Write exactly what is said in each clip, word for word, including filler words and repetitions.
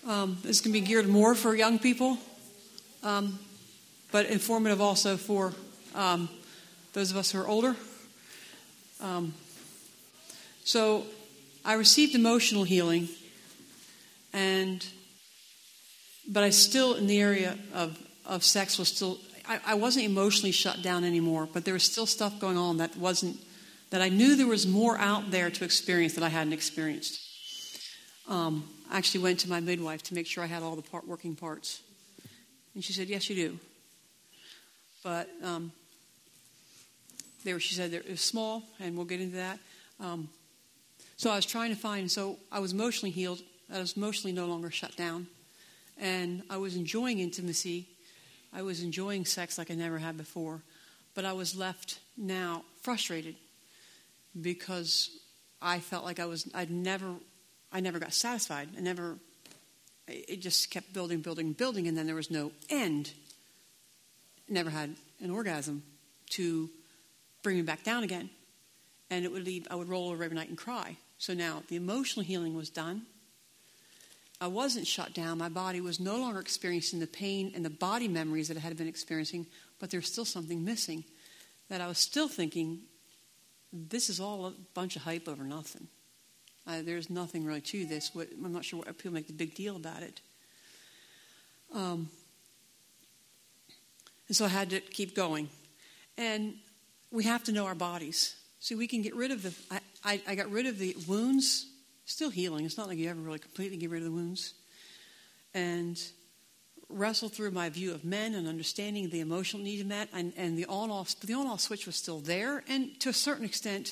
Um, this can be geared more for young people, um, but informative also for um, those of us who are older. Um, so I received emotional healing, and but I still, in the area of, of sex, was still, I, I wasn't emotionally shut down anymore, but there was still stuff going on that wasn't, that I knew there was more out there to experience that I hadn't experienced. Um, I actually went to my midwife to make sure I had all the part, working parts. And she said, yes, you do. But um, they were, she said it was small, and we'll get into that. Um, so I was trying to find, so I was emotionally healed. I was emotionally no longer shut down. And I was enjoying intimacy. I was enjoying sex like I never had before. But I was left now frustrated because I felt like I was, I'd never... I never got satisfied. I never, it just kept building, building, building, and then there was no end. Never had an orgasm to bring me back down again. And it would leave, I would roll over every night and cry. So now the emotional healing was done. I wasn't shut down. My body was no longer experiencing the pain and the body memories that I had been experiencing, but there was still something missing. That I was still thinking, this is all a bunch of hype over nothing. Uh, there's nothing really to this. What, I'm not sure what people make the big deal about it. Um, and so I had to keep going. And we have to know our bodies. See, we can get rid of the... I, I, I got rid of the wounds. Still healing. It's not like you ever really completely get rid of the wounds. And wrestle through my view of men and understanding the emotional need met. And, and the on-off, the on-off switch was still there. And to a certain extent...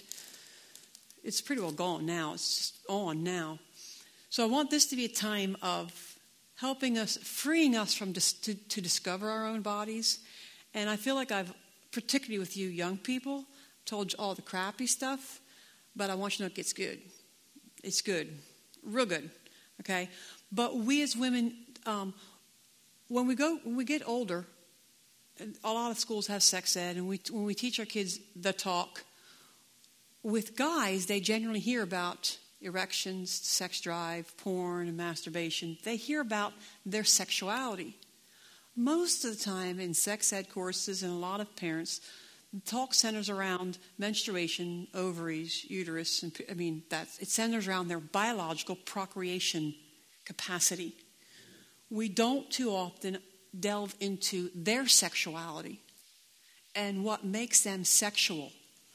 it's pretty well gone now. It's just on now. So I want this to be a time of helping us, freeing us from dis- to, to discover our own bodies. And I feel like I've, particularly with you young people, told you all the crappy stuff, but I want you to know it gets good. It's good. Real good. Okay? But we as women, um, when we go, when we get older, a lot of schools have sex ed, and we, when we teach our kids the talk, with guys, they generally hear about erections, sex drive, porn, and masturbation. They hear about their sexuality. Most of the time in sex ed courses and a lot of parents, the talk centers around menstruation, ovaries, uterus, and I mean, that's, it centers around their biological procreation capacity. We don't too often delve into their sexuality and what makes them sexual.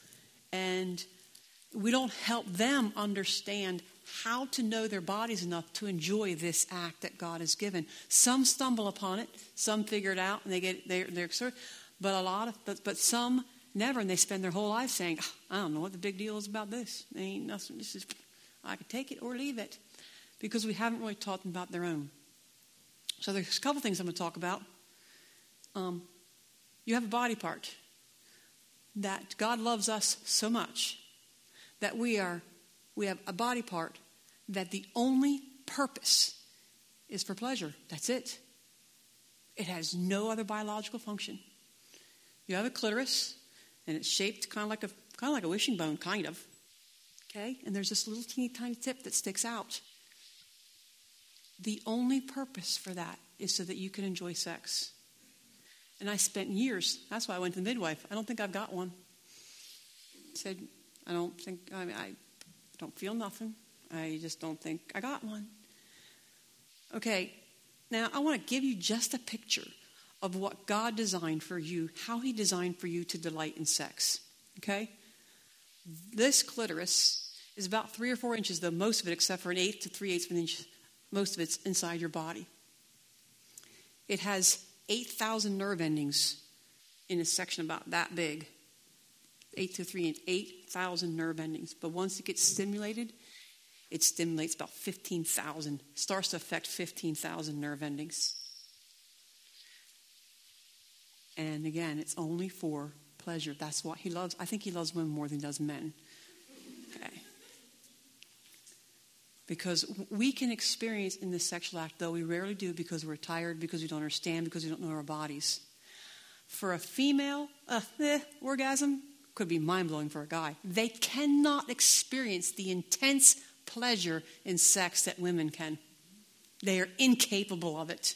And we don't help them understand how to know their bodies enough to enjoy this act that God has given. Some stumble upon it, some figure it out, and they get they're, they're but a lot of but, but some never, and they spend their whole life saying, "I don't know what the big deal is about this. There ain't nothing. This is I can take it or leave it," because we haven't really taught them about their own. So there's a couple things I'm going to talk about. Um, you have a body part that God loves us so much. That we are, we have a body part that the only purpose is for pleasure. That's it. It has no other biological function. You have a clitoris, and it's shaped kind of like a kind of like a wishing bone, kind of. Okay, and there's this little teeny tiny tip that sticks out. The only purpose for that is so that you can enjoy sex. And I spent years. That's why I went to the midwife. I don't think I've got one. Said. I don't think, I mean, I don't feel nothing. I just don't think I got one. Okay, now I want to give you just a picture of what God designed for you, how he designed for you to delight in sex. Okay? This clitoris is about three or four inches, though most of it, except for an eighth to three-eighths of an inch, most of it's inside your body. It has eight thousand nerve endings in a section about that big. Eight to three inch, eight thousand nerve endings. But once it gets stimulated, it stimulates about fifteen thousand, starts to affect fifteen thousand nerve endings. And again, it's only for pleasure. That's what he loves. I think he loves women more than he does men. Okay. Because we can experience in the sexual act, though we rarely do because we're tired, because we don't understand, because we don't know our bodies. For a female, uh, eh, orgasm could be mind-blowing for a guy. They cannot experience the intense pleasure in sex that women can. They are incapable of it.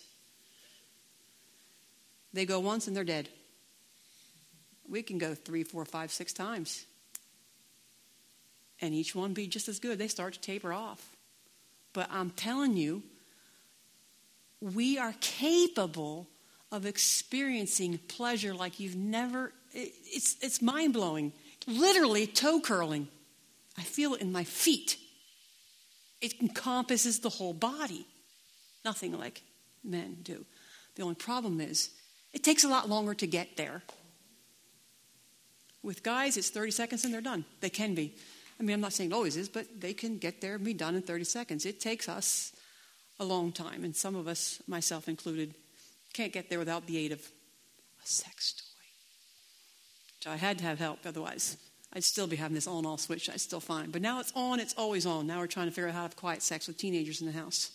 They go once and they're dead. We can go three, four, five, six times. And each one be just as good. They start to taper off. But I'm telling you, we are capable of experiencing pleasure like you've never, it, it's, it's mind-blowing. Literally toe curling. I feel it in my feet. It encompasses the whole body. Nothing like men do. The only problem is, it takes a lot longer to get there. With guys, it's thirty seconds and they're done. They can be. I mean, I'm not saying it always is, but they can get there and be done in thirty seconds. It takes us a long time, and some of us, myself included, can't get there without the aid of a sex toy. So I had to have help, otherwise I'd still be having this on-off switch. I'd still fine. But now it's on, it's always on. Now we're trying to figure out how to have quiet sex with teenagers in the house.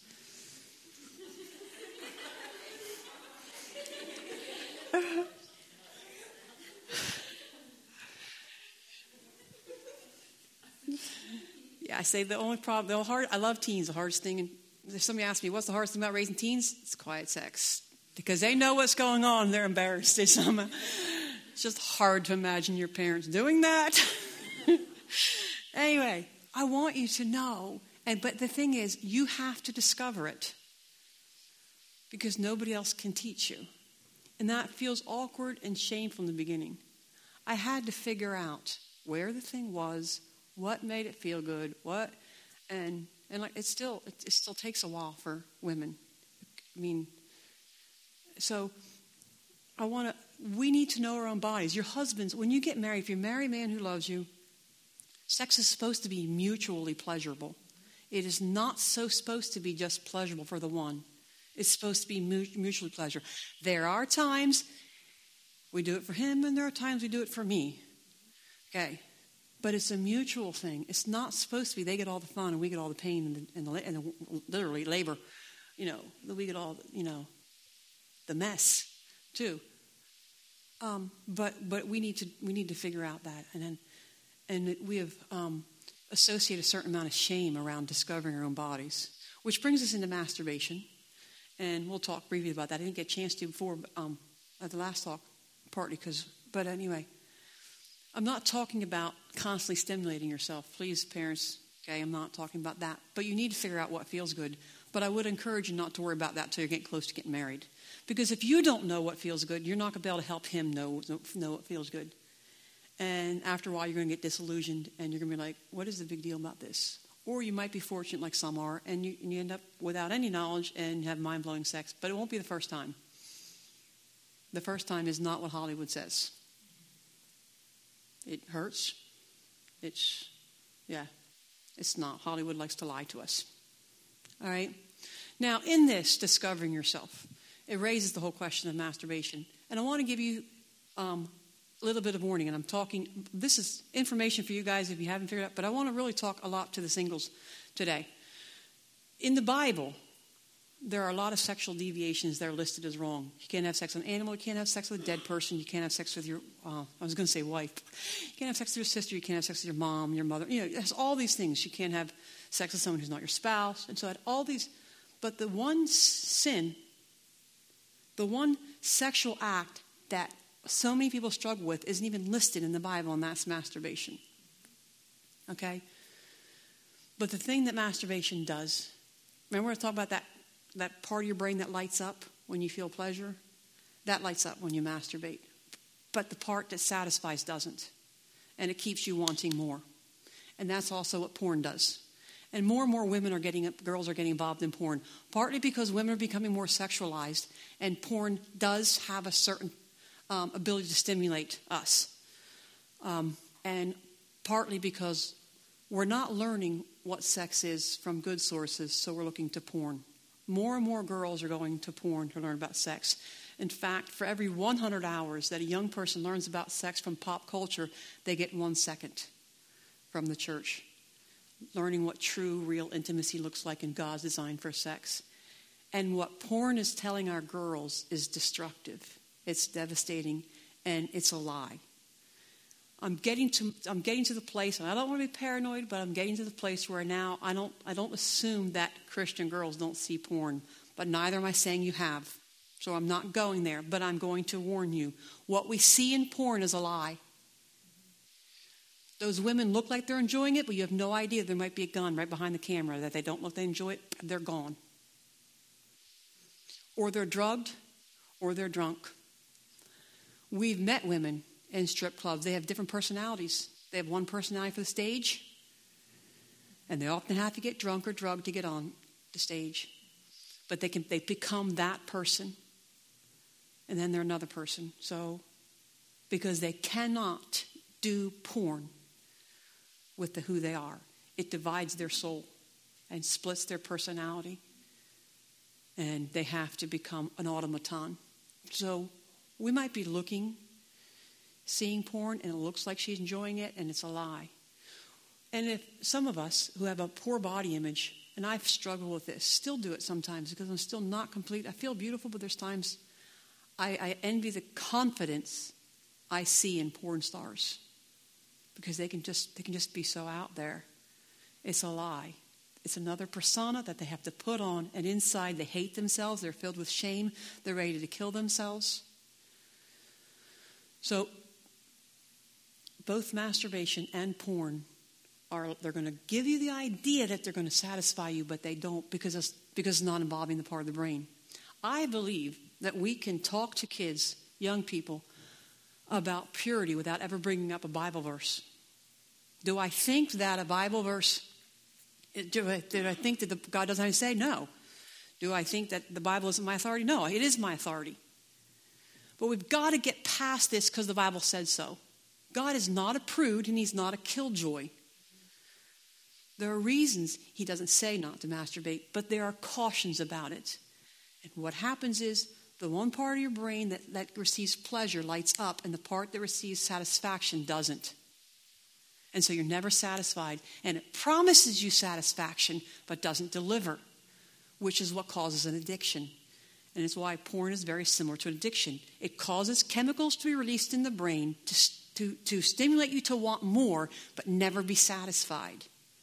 Yeah, I say the only problem, the hard, I love teens, the hardest thing, and if somebody asks me, what's the hardest thing about raising teens? It's quiet sex. Because they know what's going on, and they're embarrassed. It's, um, it's just hard to imagine your parents doing that. Anyway, I want you to know, and but the thing is, you have to discover it. Because nobody else can teach you. And that feels awkward and shameful in the beginning. I had to figure out where the thing was, what made it feel good, what, and and like it still it, it still takes a while for women. I mean, so I want to. We need to know our own bodies. Your husbands, when you get married, if you're a married man who loves you, sex is supposed to be mutually pleasurable. It is not so supposed to be just pleasurable for the one. It's supposed to be mutually pleasure. There are times we do it for him, and there are times we do it for me. Okay. But it's a mutual thing. It's not supposed to be they get all the fun and we get all the pain and, the, and, the, and the, literally labor. You know, we get all, you know, the mess too. Um, but but we need to we need to figure out that, and then and we have um, associated a certain amount of shame around discovering our own bodies, which brings us into masturbation, and we'll talk briefly about that. I didn't get a chance to before um, at the last talk, partly because. But anyway. I'm not talking about constantly stimulating yourself. Please, parents, okay, I'm not talking about that. But you need to figure out what feels good. But I would encourage you not to worry about that until you're getting close to getting married. Because if you don't know what feels good, you're not going to be able to help him know, know what feels good. And after a while, you're going to get disillusioned, and you're going to be like, what is the big deal about this? Or you might be fortunate like some are, and you, and you end up without any knowledge and have mind-blowing sex. But it won't be the first time. The first time is not what Hollywood says. It hurts. It's, yeah, it's not. Hollywood likes to lie to us. All right? Now, in this, discovering yourself, it raises the whole question of masturbation. And I want to give you um, a little bit of warning. And I'm talking, this is information for you guys if you haven't figured it out. But I want to really talk a lot to the singles today. In the Bible, there are a lot of sexual deviations that are listed as wrong. You can't have sex with an animal. You can't have sex with a dead person. You can't have sex with your, uh, I was going to say wife. You can't have sex with your sister. You can't have sex with your mom, your mother. You know, there's all these things. You can't have sex with someone who's not your spouse. And so all these, but the one sin, the one sexual act that so many people struggle with isn't even listed in the Bible, and that's masturbation. Okay? But the thing that masturbation does, remember we're talking about that that part of your brain that lights up when you feel pleasure? That lights up when you masturbate. But the part that satisfies doesn't. And it keeps you wanting more. And that's also what porn does. And more and more women are getting, girls are getting involved in porn. Partly because women are becoming more sexualized. And porn does have a certain um, ability to stimulate us. Um, and partly because we're not learning what sex is from good sources, so we're looking to porn. More and more girls are going to porn to learn about sex. In fact, for every one hundred hours that a young person learns about sex from pop culture, they get one second from the church, learning what true, real intimacy looks like in God's design for sex. And what porn is telling our girls is destructive. It's devastating, and it's a lie. I'm getting to I'm getting to the place, and I don't want to be paranoid, but I'm getting to the place where now I don't I don't assume that Christian girls don't see porn, but neither am I saying you have. So I'm not going there, but I'm going to warn you. What we see in porn is a lie. Those women look like they're enjoying it, but you have no idea there might be a gun right behind the camera, that they don't look they enjoy it, they're gone. Or they're drugged, or they're drunk. We've met women in strip clubs. They have different personalities. They have one personality for the stage, and they often have to get drunk or drugged to get on the stage. But they can they become that person, and then they're another person. So, because they cannot do porn with the who they are, it divides their soul and splits their personality, and they have to become an automaton. So we might be looking, seeing porn, and it looks like she's enjoying it, and it's a lie. And if some of us who have a poor body image, and I've struggled with this, still do it sometimes because I'm still not complete. I feel beautiful, but there's times I, I envy the confidence I see in porn stars, because they can just they can just be so out there. It's a lie. It's another persona that they have to put on, and inside they hate themselves. They're filled with shame. They're ready to kill themselves. So both masturbation and porn are, they're going to give you the idea that they're going to satisfy you, but they don't, because it's, because it's not involving the part of the brain. I believe that we can talk to kids, young people, about purity without ever bringing up a Bible verse. Do I think that a Bible verse, do I, do I think that the, God doesn't say? No. Do I think that the Bible isn't my authority? No, it is my authority. But we've got to get past this because the Bible said so. God is not a prude, and he's not a killjoy. There are reasons he doesn't say not to masturbate, but there are cautions about it. And what happens is the one part of your brain that, that receives pleasure lights up, and the part that receives satisfaction doesn't. And so you're never satisfied. And it promises you satisfaction, but doesn't deliver, which is what causes an addiction. And it's why porn is very similar to an addiction. It causes chemicals to be released in the brain to, to, to stimulate you to want more, but never be satisfied.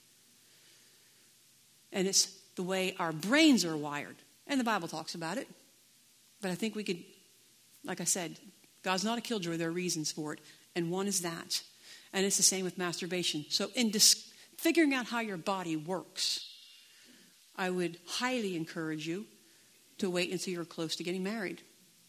And it's the way our brains are wired. And the Bible talks about it. But I think we could, like I said, God's not a killjoy. There are reasons for it. And one is that. And it's the same with masturbation. So in dis- figuring out how your body works, I would highly encourage you to wait until you're close to getting married.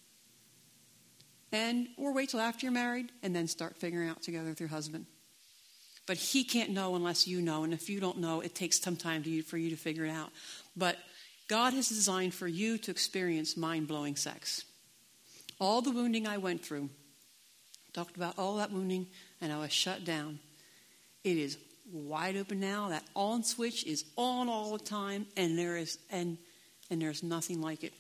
And or wait till after you're married and then start figuring out together with your husband. But he can't know unless you know. And if you don't know, it takes some time to you, for you to figure it out. But God has designed for you to experience mind-blowing sex. All the wounding I went through, talked about all that wounding, and I was shut down. It is wide open now. That on switch is on all the time, and there is and and there's nothing like it.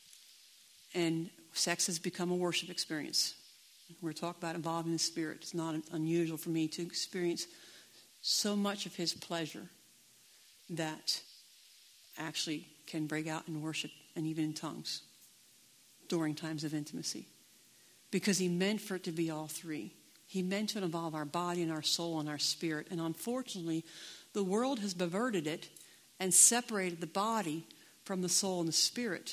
And sex has become a worship experience. We're talking about involving the Spirit. It's not unusual for me to experience so much of his pleasure that actually can break out in worship and even in tongues during times of intimacy. Because he meant for it to be all three. He meant to involve our body and our soul and our spirit. And unfortunately, the world has perverted it and separated the body from the soul and the spirit.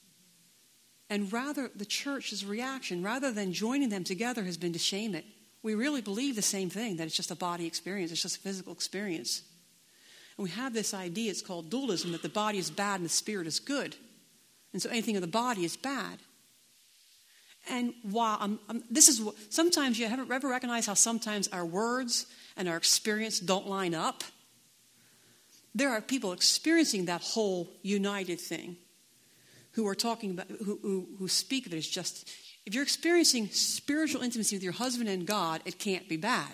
And rather, the church's reaction, rather than joining them together, has been to shame it. We really believe the same thing, that it's just a body experience. It's just a physical experience. And we have this idea, it's called dualism, that the body is bad and the spirit is good. And so anything of the body is bad. And while I'm, I'm, this is what, sometimes you haven't ever recognized how sometimes our words and our experience don't line up. There are people experiencing that whole united thing who are talking about, who, who, who speak of it as just, if you're experiencing spiritual intimacy with your husband and God, it can't be bad.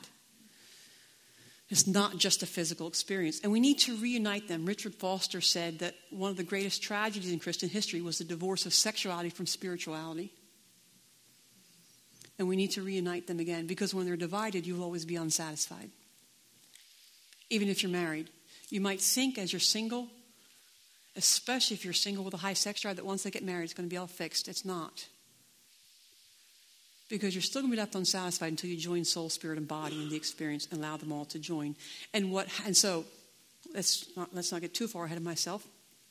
It's not just a physical experience. And we need to reunite them. Richard Foster said that one of the greatest tragedies in Christian history was the divorce of sexuality from spirituality. And we need to reunite them again, because when they're divided, you'll always be unsatisfied. Even if you're married. You might think as you're single, especially if you're single with a high sex drive, that once they get married, it's going to be all fixed. It's not. Because you're still going to be left unsatisfied until you join soul, spirit, and body in the experience and allow them all to join. And what? And so, let's not, let's not get too far ahead of myself.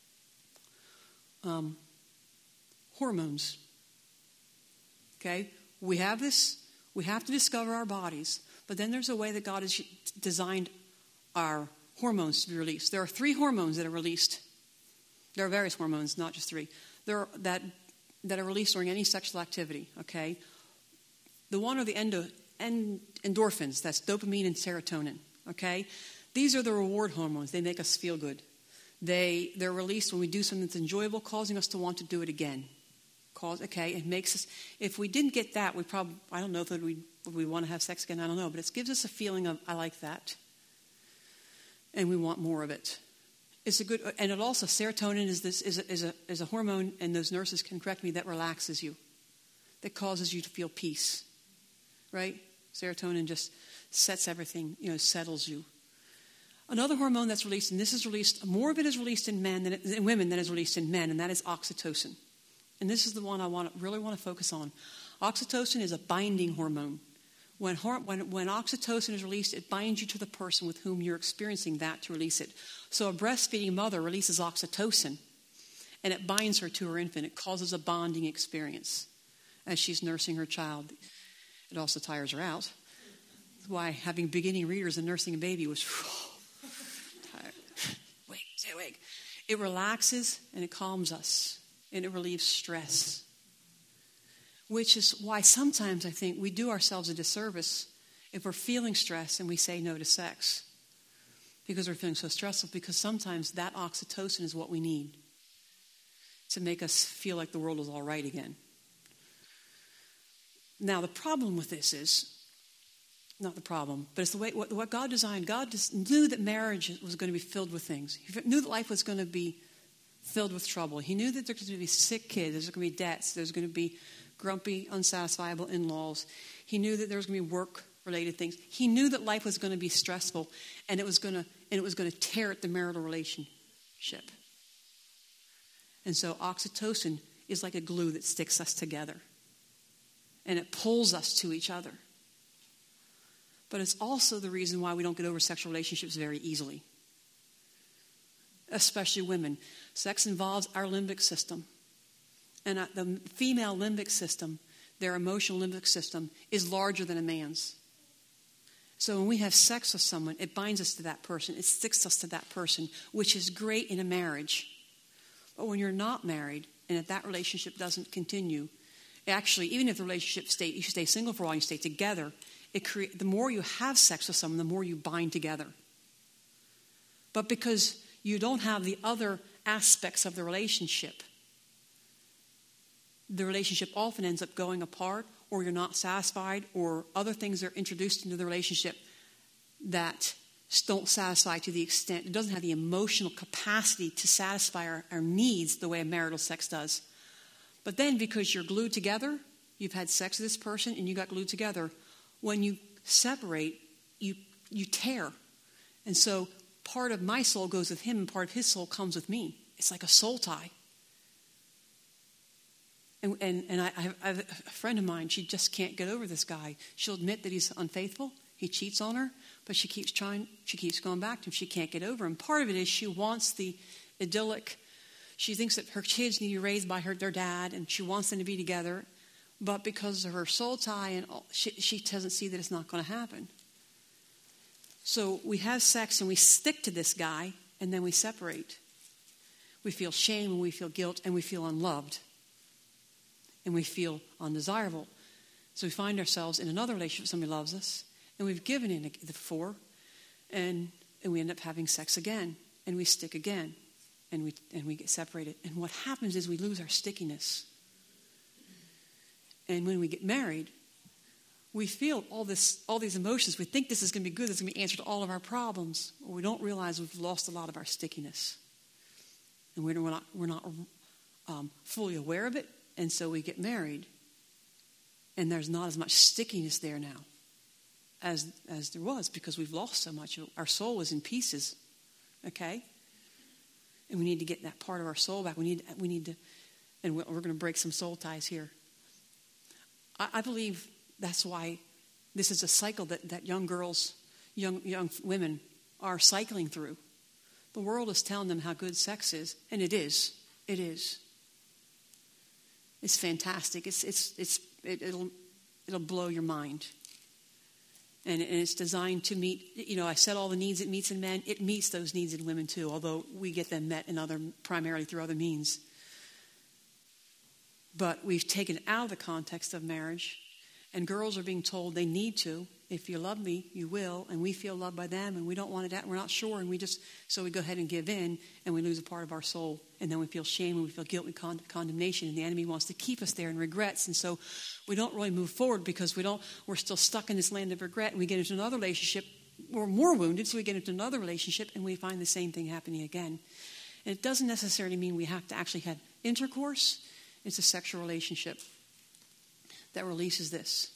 Um, hormones. Okay? We have this. We have to discover our bodies. But then there's a way that God has designed our hormones to be released. There are three hormones that are released. There are various hormones, not just three. There are, that that are released during any sexual activity. Okay? The one are the endo, end, endorphins. That's dopamine and serotonin. Okay? These are the reward hormones. They make us feel good. They, they're released when we do something that's enjoyable, causing us to want to do it again. Cause, okay, it makes us, if we didn't get that, we probably, I don't know if we would we want to have sex again, I don't know, but it gives us a feeling of, I like that. And we want more of it. It's a good, and it also, serotonin is this is a, is a, is a hormone, and those nurses can correct me, that relaxes you, that causes you to feel peace, right? Serotonin just sets everything, you know, settles you. Another hormone that's released, and this is released, more of it is released in men than it, in women than is released in men, and that is oxytocin. And this is the one I want really want to focus on. Oxytocin is a binding hormone. When, when, when oxytocin is released, it binds you to the person with whom you're experiencing that to release it. So a breastfeeding mother releases oxytocin, and it binds her to her infant. It causes a bonding experience as she's nursing her child. It also tires her out. That's why having beginning readers and nursing a baby was tired. Wait, stay awake. It relaxes and it calms us. And it relieves stress. Which is why sometimes I think we do ourselves a disservice if we're feeling stress and we say no to sex. Because we're feeling so stressful. Because sometimes that oxytocin is what we need to make us feel like the world is all right again. Now the problem with this is, not the problem, but it's the way what, what God designed. God just knew that marriage was going to be filled with things. He knew that life was going to be filled with trouble. He knew that there's going to be sick kids, there's going to be debts, there's going to be grumpy, unsatisfiable in-laws. He knew that there was going to be work-related things. He knew that life was going to be stressful, and it was going to and it was going to tear at the marital relationship. And so oxytocin is like a glue that sticks us together, and it pulls us to each other. But it's also the reason why we don't get over sexual relationships very easily. Especially women. Sex involves our limbic system. And the female limbic system, their emotional limbic system, is larger than a man's. So when we have sex with someone, it binds us to that person. It sticks us to that person, which is great in a marriage. But when you're not married, and if that relationship doesn't continue, actually, even if the relationship stay, you stay single for a while, you stay together, it create, the more you have sex with someone, the more you bind together. But because you don't have the other aspects of the relationship, the relationship often ends up going apart, or you're not satisfied, or other things are introduced into the relationship that don't satisfy to the extent, it doesn't have the emotional capacity to satisfy our, our needs the way a marital sex does. But then because you're glued together, you've had sex with this person and you got glued together, when you separate, you you tear. And so part of my soul goes with him and part of his soul comes with me. It's like a soul tie. And and, and I, I have a friend of mine, she just can't get over this guy. She'll admit that he's unfaithful. He cheats on her, but she keeps trying, she keeps going back to him. She can't get over him. Part of it is she wants the idyllic, she thinks that her kids need to be raised by her their dad, and she wants them to be together. But because of her soul tie, and all, she, she doesn't see that it's not going to happen. So we have sex and we stick to this guy, and then we separate. We feel shame and we feel guilt and we feel unloved. And we feel undesirable. So we find ourselves in another relationship, somebody loves us, and we've given in the four, and, and we end up having sex again, and we stick again, and we and we get separated. And what happens is we lose our stickiness. And when we get married, we feel all this, all these emotions. We think this is going to be good. This is going to be the answer to all of our problems. But we don't realize we've lost a lot of our stickiness. And we're not, we're not um, fully aware of it. And so we get married. And there's not as much stickiness there now as, as there was because we've lost so much. Our soul was in pieces. Okay? And we need to get that part of our soul back. We need, we need to, and we're going to break some soul ties here. I believe That's why this is a cycle that, that young girls, young young women are cycling through. The world is telling them how good sex is, and it is. It is. It's fantastic. It's it's it's it, it'll it'll blow your mind. And, and it's designed to meet, you know, I said all the needs it meets in men. It meets those needs in women too, although we get them met in other, primarily through other means. But we've taken out of the context of marriage, and girls are being told they need to. If you love me, you will, and we feel loved by them, and we don't want it. We're not sure, and we just so we go ahead and give in, and we lose a part of our soul, and then we feel shame and we feel guilt and con- condemnation, and the enemy wants to keep us there in regrets, and so we don't really move forward because we don't. We're still stuck in this land of regret, and we get into another relationship. We're more wounded, so we get into another relationship, and we find the same thing happening again. And it doesn't necessarily mean we have to actually have intercourse. It's a sexual relationship that releases this.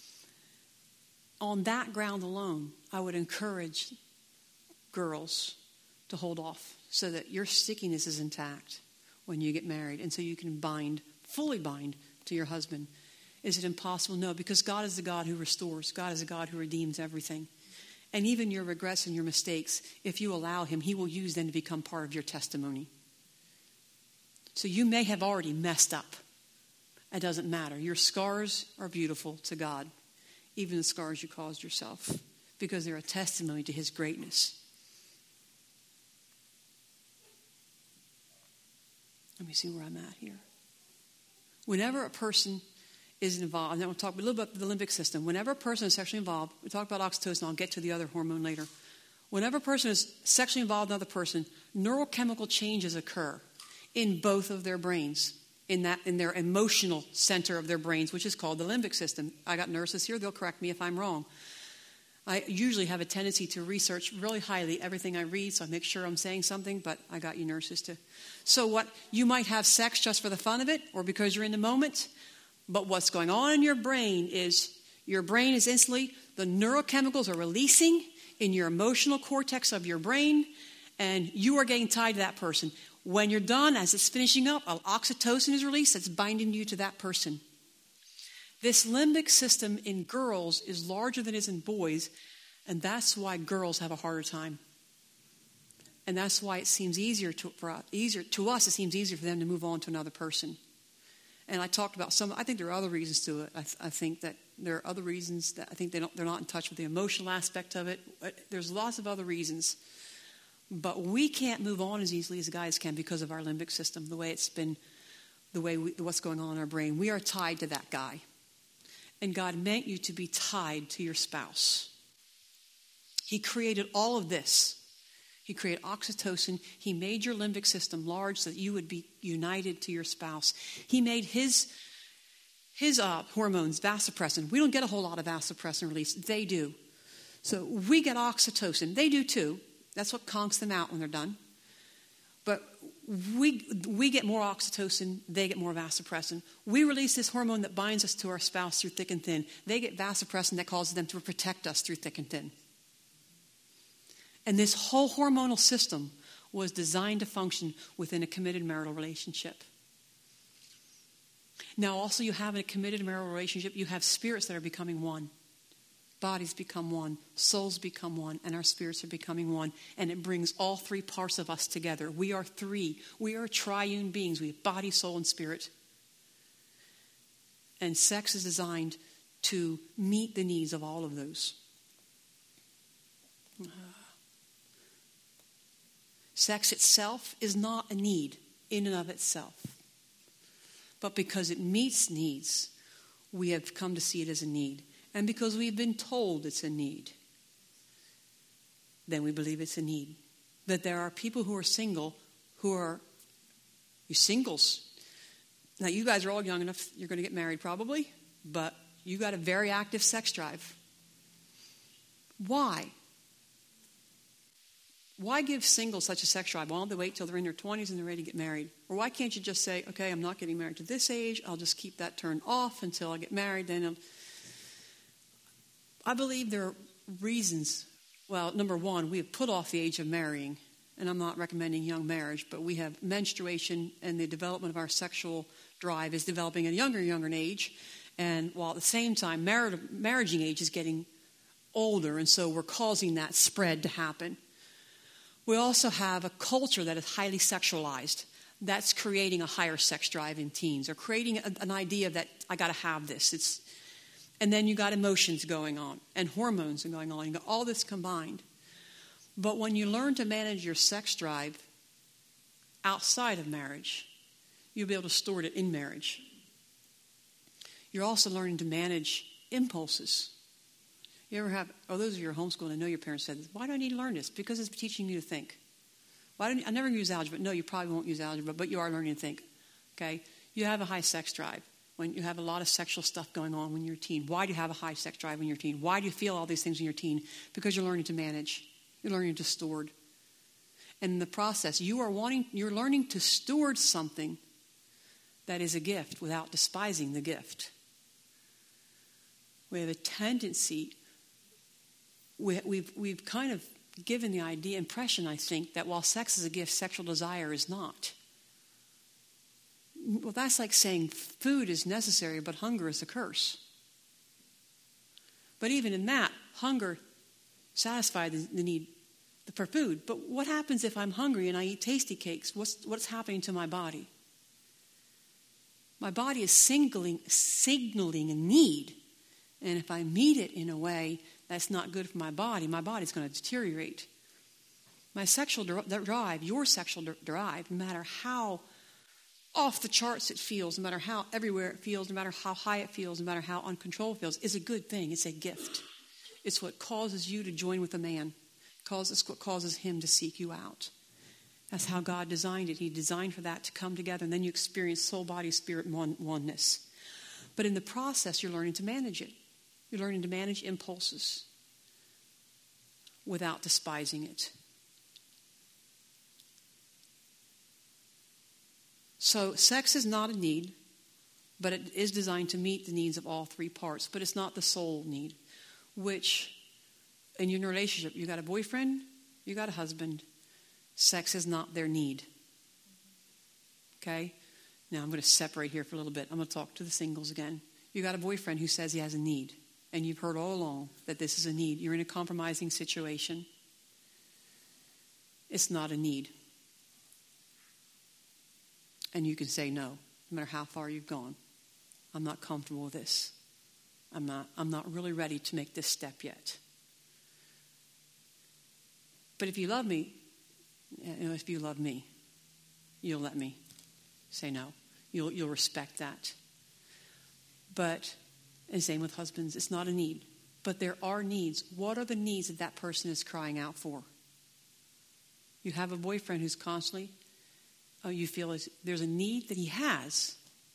On that ground alone, I would encourage girls to hold off so that your stickiness is intact when you get married and so you can bind, fully bind to your husband. Is it impossible? No, because God is the God who restores. God is the God who redeems everything. And even your regrets and your mistakes, if you allow him, he will use them to become part of your testimony. So you may have already messed up. It doesn't matter. Your scars are beautiful to God. Even the scars you caused yourself, because they're a testimony to his greatness. Let me see where I'm at here. Whenever a person is involved, and then we'll talk a little bit about the limbic system. Whenever a person is sexually involved, we talk about oxytocin, I'll get to the other hormone later. Whenever a person is sexually involved with another person, neurochemical changes occur in both of their brains. In that, in their emotional center of their brains, which is called the limbic system. I got nurses here, they'll correct me if I'm wrong. I usually have a tendency to research really highly everything I read, so I make sure I'm saying something, but I got you nurses too. So what, you might have sex just for the fun of it, or because you're in the moment, but what's going on in your brain is, your brain is instantly, the neurochemicals are releasing in your emotional cortex of your brain, and you are getting tied to that person. When you're done, as it's finishing up, oxytocin is released that's binding you to that person. This limbic system in girls is larger than it is in boys, and that's why girls have a harder time. And that's why it seems easier to, for us, easier to us, it seems easier for them to move on to another person. And I talked about some, I think there are other reasons to it. I, th- I think that there are other reasons that I think they don't, they're not in touch with the emotional aspect of it. There's lots of other reasons. But we can't move on as easily as guys can because of our limbic system, the way it's been, the way we, what's going on in our brain. We are tied to that guy. And God meant you to be tied to your spouse. He created all of this. He created oxytocin. He made your limbic system large so that you would be united to your spouse. He made his, his uh, hormones, vasopressin. We don't get a whole lot of vasopressin release. They do. So we get oxytocin. They do too. That's what conks them out when they're done. But we we get more oxytocin, they get more vasopressin. We release this hormone that binds us to our spouse through thick and thin. They get vasopressin that causes them to protect us through thick and thin. And this whole hormonal system was designed to function within a committed marital relationship. Now also you have in a committed marital relationship, you have spirits that are becoming one. Bodies become one, souls become one, and our spirits are becoming one. And it brings all three parts of us together. We are three. We are triune beings. We have body, soul, and spirit. And sex is designed to meet the needs of all of those. Uh, sex itself is not a need in and of itself. But because it meets needs, we have come to see it as a need. And because we've been told it's a need, then we believe it's a need. That there are people who are single, who are, you singles. Now you guys are all young enough, you're going to get married probably, but you got a very active sex drive. Why? Why give singles such a sex drive? Why don't they wait till they're in their twenties and they're ready to get married? Or why can't you just say, okay, I'm not getting married to this age, I'll just keep that turned off until I get married, then I'll... I believe there are reasons. Well, number one, we have put off the age of marrying, and I'm not recommending young marriage, but we have menstruation and the development of our sexual drive is developing at a younger, younger age, And while at the same time, mar- marriaging age is getting older, and so we're causing that spread to happen. We also have a culture that is highly sexualized. That's creating a higher sex drive in teens, or creating a, an idea that I got to have this. It's, and then you got emotions going on, and hormones are going on. You got all this combined. But when you learn to manage your sex drive outside of marriage, you'll be able to store it in marriage. You're also learning to manage impulses. You ever have, oh, those of you who are homeschooling, I know your parents said this. Why do I need to learn this? Because it's teaching you to think. Why don't you, I never use algebra. No, you probably won't use algebra, but you are learning to think. Okay? You have a high sex drive. When you have a lot of sexual stuff going on when you're a teen. Why do you have a high sex drive when you're a teen? Why do you feel all these things when you're a teen? Because you're learning to manage. You're learning to steward. And in the process, you are wanting, you're learning to steward something that is a gift without despising the gift. We have a tendency, we, we've, we've kind of given the idea, impression, I think, that while sex is a gift, sexual desire is not. Well, that's like saying food is necessary, but hunger is a curse. But even in that, hunger satisfies the, the need for food. But what happens if I'm hungry and I eat tasty cakes? What's, what's happening to my body? My body is signaling, signaling a need. And if I meet it in a way that's not good for my body, my body's going to deteriorate. My sexual drive, your sexual drive, no matter how off the charts it feels, no matter how everywhere it feels, no matter how high it feels, no matter how uncontrolled it feels, is a good thing. It's a gift. It's what causes you to join with a man. It's what causes him to seek you out. That's how God designed it. He designed for that to come together, and then you experience soul, body, spirit, one, oneness. But in the process, you're learning to manage it. You're learning to manage impulses without despising it. So sex is not a need, but it is designed to meet the needs of all three parts. But it's not the sole need, which in your relationship, you got a boyfriend, you got a husband. Sex is not their need. Okay? Now I'm going to separate here for a little bit. I'm going to talk to the singles again. You got a boyfriend who says he has a need. And you've heard all along that this is a need. You're in a compromising situation. It's not a need. And you can say no, no matter how far you've gone. I'm not comfortable with this. I'm not, I'm not really ready to make this step yet. But if you love me, you know, if you love me, you'll let me say no. You'll, you'll respect that. But, and same with husbands, it's not a need. But there are needs. What are the needs that that person is crying out for? You have a boyfriend who's constantly, oh, you feel as there's a need that he has.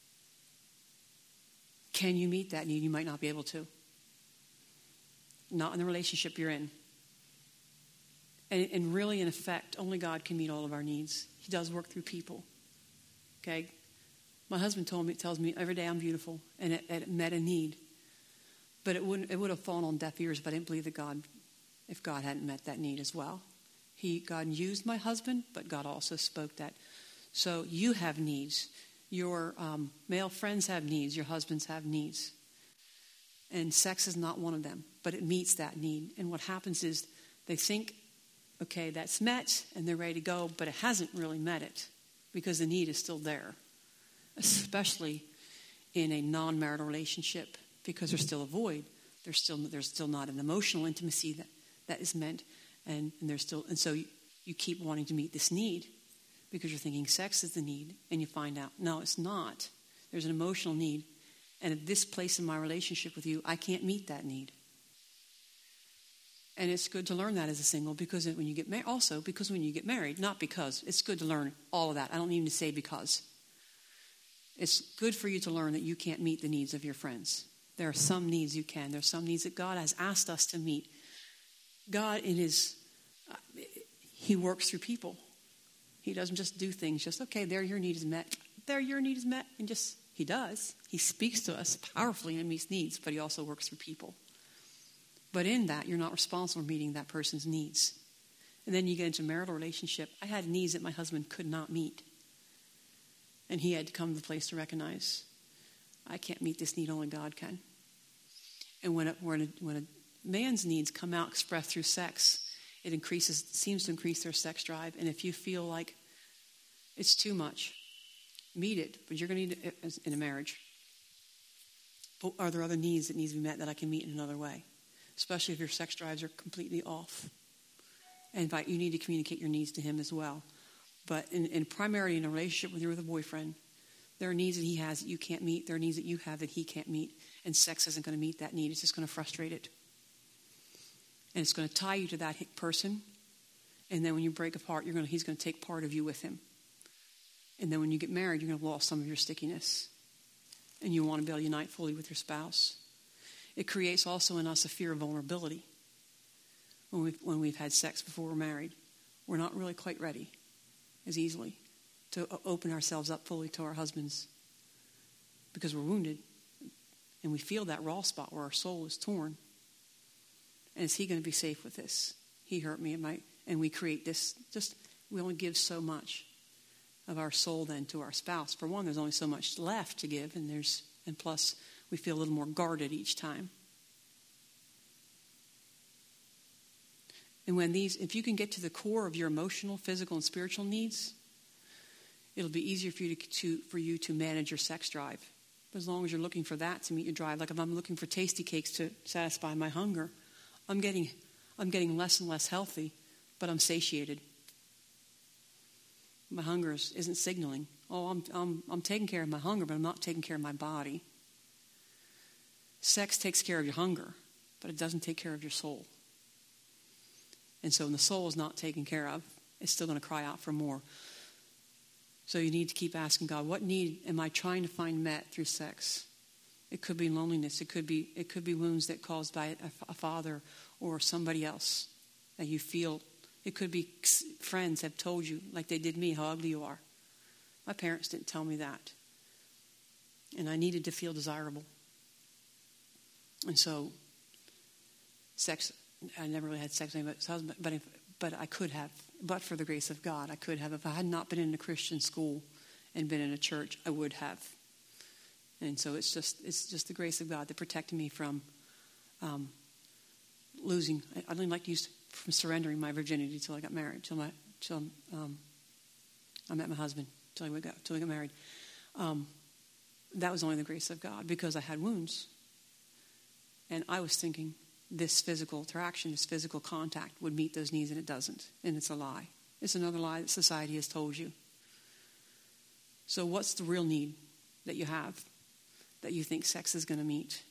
Can you meet that need? You might not be able to. Not in the relationship you're in. And, and really, in effect, only God can meet all of our needs. He does work through people. Okay? My husband told me, tells me every day I'm beautiful, and it, it met a need. But it wouldn't. It would have fallen on deaf ears if I didn't believe that God, if God hadn't met that need as well. He, God used my husband, but God also spoke that. So you have needs. Your um, male friends have needs. Your husbands have needs. And sex is not one of them, but it meets that need. And what happens is they think, okay, that's met, and they're ready to go, but it hasn't really met it because the need is still there, especially in a non-marital relationship, because there's still a void. There's still there's still not an emotional intimacy that, that is meant, and, and there's still and so you, you keep wanting to meet this need because you're thinking sex is the need, and you find out no, it's not. There's an emotional need, and at this place in my relationship with you, I can't meet that need. And it's good to learn that as a single because when you get married, also because when you get married, not because, it's good to learn all of that. I don't need to say because. It's good for you to learn that you can't meet the needs of your friends. There are some needs you can. There are some needs that God has asked us to meet. God in his, uh, he works through people. He doesn't just do things just, okay, there your need is met. There your need is met. And just, he does. He speaks to us powerfully and meets needs, but he also works through people. But in that, you're not responsible for meeting that person's needs. And then you get into a marital relationship. I had needs that my husband could not meet. And he had to come to the place to recognize, I can't meet this need, only God can. And when, it, when, a, when a man's needs come out expressed through sex, it increases, seems to increase their sex drive. And if you feel like it's too much, meet it, but you're going to need it in a marriage. But are there other needs that need to be met that I can meet in another way? Especially if your sex drives are completely off. And by, you need to communicate your needs to him as well. But in, in primarily in a relationship with you with a boyfriend, there are needs that he has that you can't meet. There are needs that you have that he can't meet. And sex isn't going to meet that need. It's just going to frustrate it. And it's going to tie you to that person. And then when you break apart, you're going to, he's going to take part of you with him. And then when you get married, you're going to have lost some of your stickiness. And you want to be able to unite fully with your spouse. It creates also in us a fear of vulnerability. When we've, when we've had sex before we're married, we're not really quite ready as easily to open ourselves up fully to our husbands because we're wounded and we feel that raw spot where our soul is torn. And is he going to be safe with this? He hurt me, and my and we create this. Just we only give so much of our soul then to our spouse. For one, there's only so much left to give, and there's and plus we feel a little more guarded each time. And when these, if you can get to the core of your emotional, physical, and spiritual needs, it'll be easier for you to, to for you to manage your sex drive. But as long as you're looking for that to meet your drive, like if I'm looking for tasty cakes to satisfy my hunger, I'm getting I'm getting less and less healthy, but I'm satiated. My hunger is, isn't signaling. Oh, I'm I'm I'm taking care of my hunger, but I'm not taking care of my body. Sex takes care of your hunger, but it doesn't take care of your soul. And so when the soul is not taken care of, it's still going to cry out for more. So you need to keep asking God, what need am I trying to find met through sex? It could be loneliness. It could be it could be wounds that caused by a, a father or somebody else that you feel. It could be friends have told you, like they did me, how ugly you are. My parents didn't tell me that. And I needed to feel desirable. And so sex, I never really had sex with my husband, but, if, but I could have. But for the grace of God, I could have. If I had not been in a Christian school and been in a church, I would have. And so it's just it's just the grace of God that protected me from um, losing. I, I didn't like to use from surrendering my virginity till I got married, till my till um, I met my husband, till we got till we got married. Um, that was only the grace of God because I had wounds, and I was thinking this physical interaction, this physical contact would meet those needs, and it doesn't. And it's a lie. It's another lie that society has told you. So what's the real need that you have that you think sex is going to meet?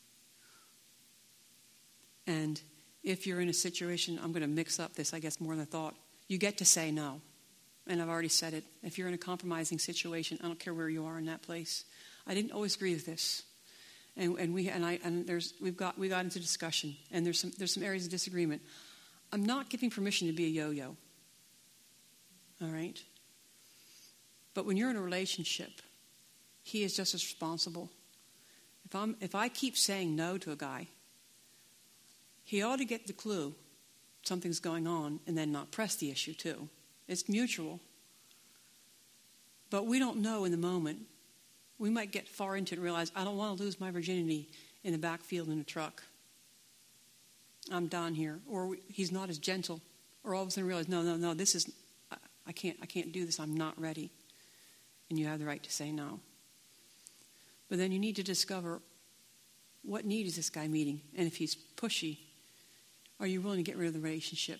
And if you're in a situation, I'm going to mix up this, I guess, more than I thought. You get to say no. And I've already said it. If you're in a compromising situation, I don't care where you are in that place. I didn't always agree with this. And, and we and I and there's we've got we got into discussion, and there's some there's some areas of disagreement. I'm not giving permission to be a yo-yo. All right? But when you're in a relationship, he is just as responsible. If I'm if I keep saying no to a guy, he ought to get the clue something's going on and then not press the issue too. It's mutual. But we don't know in the moment. We might get far into it and realize, I don't want to lose my virginity in the backfield in a truck. I'm done here. Or we, he's not as gentle. Or all of a sudden realize, no, no, no, this is, I, I can't, I can't do this. I'm not ready. And you have the right to say no. But then you need to discover, what need is this guy meeting? And if he's pushy, are you willing to get rid of the relationship?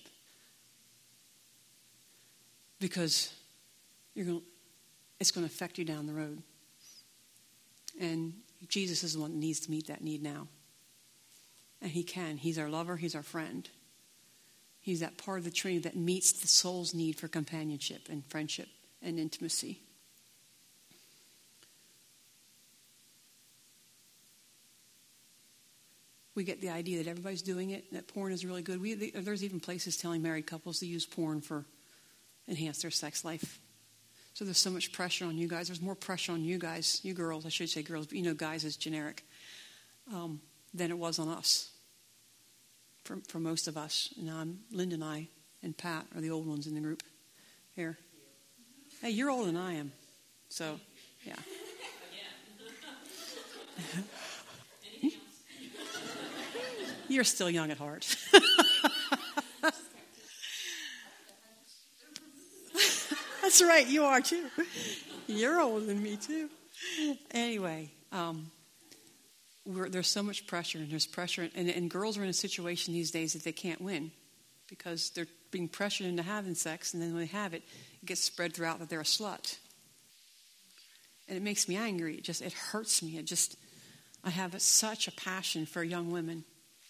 Because you're going, it's going to affect you down the road. And Jesus is the one that needs to meet that need now. And he can. He's our lover. He's our friend. He's that part of the Trinity that meets the soul's need for companionship and friendship and intimacy. We get the idea that everybody's doing it, that porn is really good. We, there's even places telling married couples to use porn for enhance their sex life. So there's so much pressure on you guys. There's more pressure on you guys, you girls, I should say girls, but you know guys is generic, um, than it was on us. For, for most of us. And I'm, Linda and I and Pat are the old ones in the group here. Hey, you're older than I am. So, yeah. You're still young at heart. That's right, you are too. You're older than me too. Anyway, um, we're, there's so much pressure, and there's pressure, and, and girls are in a situation these days that they can't win because they're being pressured into having sex, and then when they have it, it gets spread throughout that they're a slut. And it makes me angry. It just, it hurts me. It just, I have a, such a passion for young women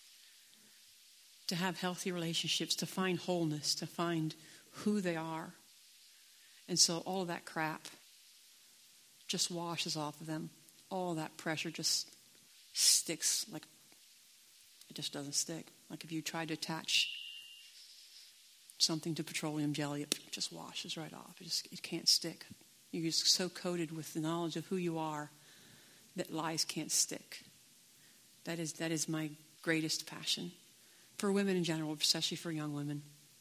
to have healthy relationships, to find wholeness, to find who they are. And so all of that crap just washes off of them. All of that pressure just sticks like, it just doesn't stick. Like if you try to attach something to petroleum jelly, it just washes right off. It just, it can't stick. You're just so coated with the knowledge of who you are that lies can't stick. That is, that is my greatest passion for women in general, especially for young women.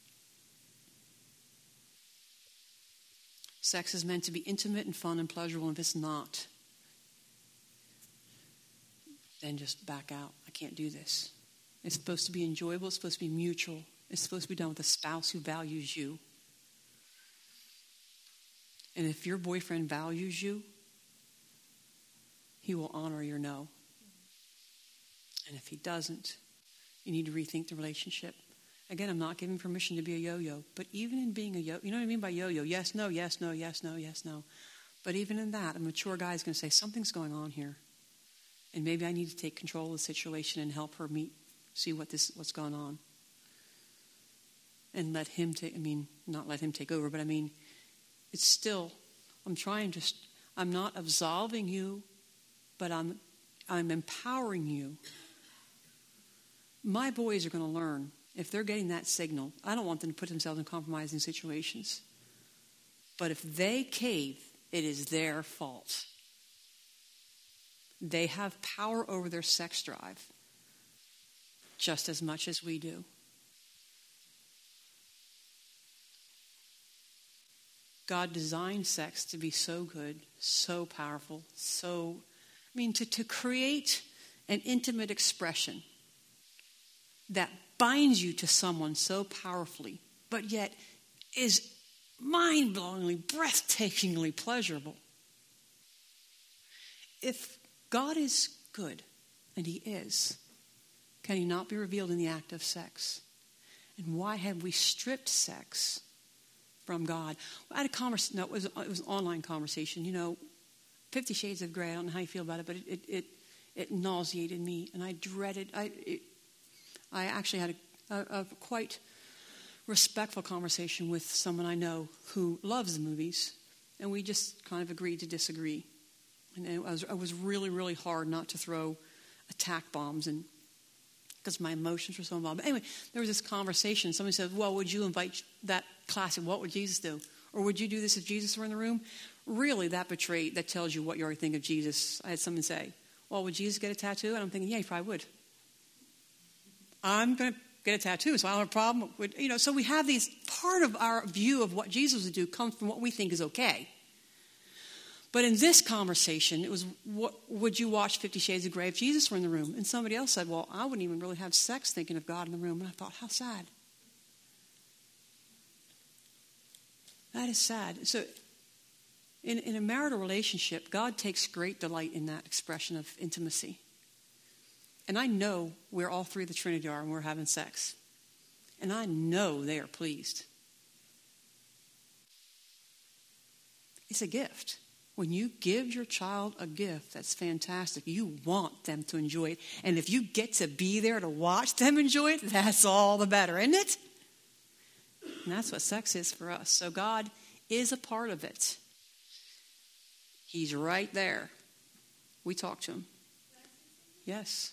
Sex is meant to be intimate and fun and pleasurable, and if it's not, then just back out. I can't do this. It's supposed to be enjoyable. It's supposed to be mutual. It's supposed to be done with a spouse who values you. And if your boyfriend values you, he will honor your no. And if he doesn't, you need to rethink the relationship. Again, I'm not giving permission to be a yo-yo, but even in being a yo, you know what I mean by yo-yo? Yes, no, yes, no, yes, no, yes, no. But even in that, a mature guy is going to say, something's going on here. And maybe I need to take control of the situation and help her meet, see what this, what's going on. And let him take, I mean, not let him take over, but I mean, it's still, I'm trying to, I'm not absolving you, but I'm, I'm empowering you. My boys are going to learn. If they're getting that signal, I don't want them to put themselves in compromising situations. But if they cave, it is their fault. They have power over their sex drive just as much as we do. God designed sex to be so good, so powerful, so, I mean, to, to create an intimate expression that binds you to someone so powerfully, but yet is mind-blowingly, breathtakingly pleasurable. If God is good, and he is, can he not be revealed in the act of sex? And why have we stripped sex from God? I had a conversation, no, it was, it was an online conversation. You know, Fifty Shades of Grey, I don't know how you feel about it, but it, it, it, it nauseated me, and I dreaded, I, it, I actually had a, a, a quite respectful conversation with someone I know who loves the movies, and we just kind of agreed to disagree. And it was, it was really, really hard not to throw attack bombs, and because my emotions were so involved. But anyway, there was this conversation. Somebody said, well, would you invite that classic, what would Jesus do? Or would you do this if Jesus were in the room? Really, that betrayed, that tells you what you already think of Jesus. I had someone say, well, would Jesus get a tattoo? And I'm thinking, yeah, he probably would. I'm going to get a tattoo, so I don't have a problem with, you know, so we have these, part of our view of what Jesus would do comes from what we think is okay. But in this conversation, it was, what, would you watch Fifty Shades of Grey if Jesus were in the room? And somebody else said, well, I wouldn't even really have sex thinking of God in the room. And I thought, how sad. That is sad. So in, in a marital relationship, God takes great delight in that expression of intimacy. And I know where all three of the Trinity are when we're having sex. And I know they are pleased. It's a gift. When you give your child a gift that's fantastic, you want them to enjoy it. And if you get to be there to watch them enjoy it, that's all the better, isn't it? And that's what sex is for us. So God is a part of it. He's right there. We talk to him. Yes.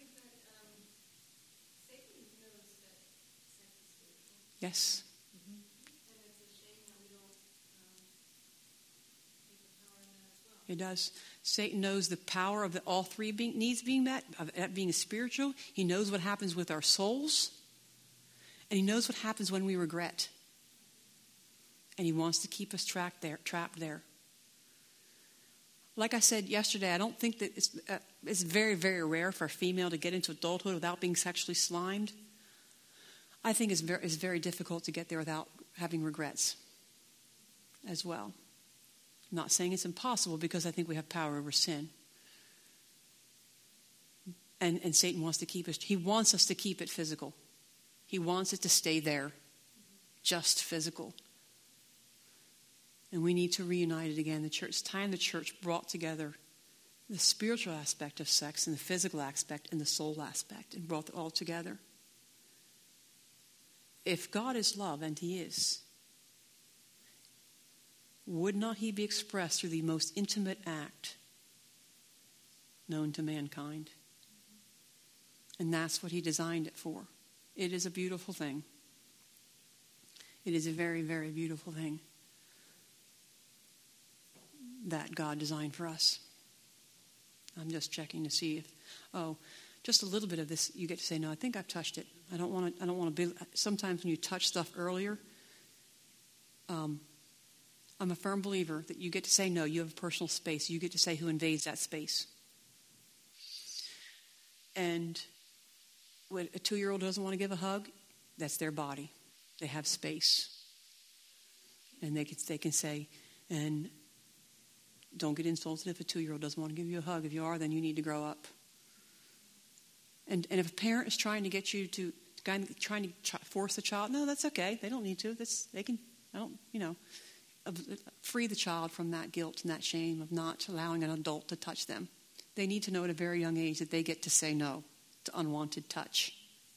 Yes. Mm-hmm. And it's a shame that we don't um, take the power in that as well. It does. Satan knows the power of the, all three being, needs being met, of that being spiritual. He knows what happens with our souls. And he knows what happens when we regret. And he wants to keep us trapped there. Trapped there. like I said yesterday, I don't think that it's, uh, it's very, very rare for a female to get into adulthood without being sexually slimed. I think it's very, it's very difficult to get there without having regrets as well. I'm not saying it's impossible, because I think we have power over sin. And, and Satan wants to keep us, he wants us to keep it physical. He wants it to stay there, just physical. And we need to reunite it again. The church, it's time the church brought together the spiritual aspect of sex and the physical aspect and the soul aspect, and brought it all together. If God is love, and he is, would not he be expressed through the most intimate act known to mankind? And that's what he designed it for. It is a beautiful thing. It is a very, very beautiful thing that God designed for us. I'm just checking to see if, oh, just a little bit of this, you get to say, no, I think I've touched it. I don't want to, I don't want to be, sometimes when you touch stuff earlier, um, I'm a firm believer that you get to say no, you have a personal space. You get to say who invades that space. And when a two-year-old doesn't want to give a hug, that's their body. They have space. And they can, they can say, and don't get insulted if a two-year-old doesn't want to give you a hug. If you are, then you need to grow up. And and if a parent is trying to get you to, trying to force the child, no, that's okay. They don't need to. That's, they can, I don't, you know, free the child from that guilt and that shame of not allowing an adult to touch them. They need to know at a very young age that they get to say no to unwanted touch.